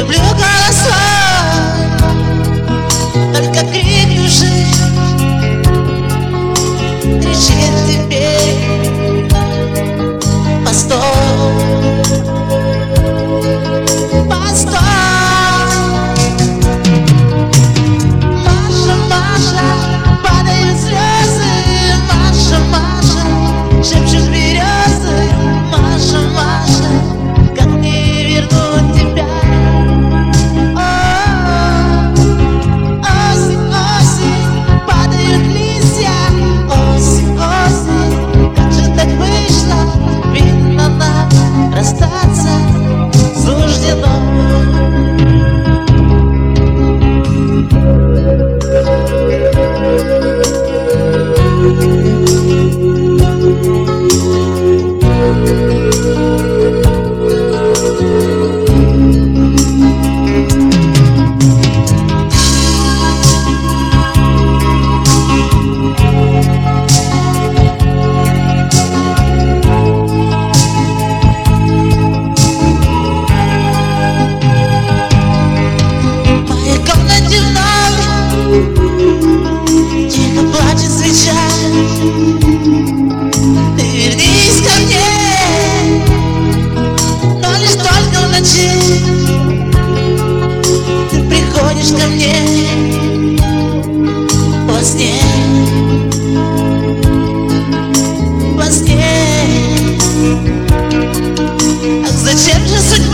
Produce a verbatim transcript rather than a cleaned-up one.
люблю голоса, только крик души кричит теперь: постой, постой. Маша, Маша, падают слезы, Маша, Маша, шепчут березы, Маша, Маша, как мне вернуть тебя? О, осень, осень, падают листья, осень, осень, как же так вышло, видно нам расстаться суждено. Тихо плачет свеча, ты вернись ко мне, но лишь только в ночи. Ты приходишь ко мне во сне, во сне. Ах, зачем же судьба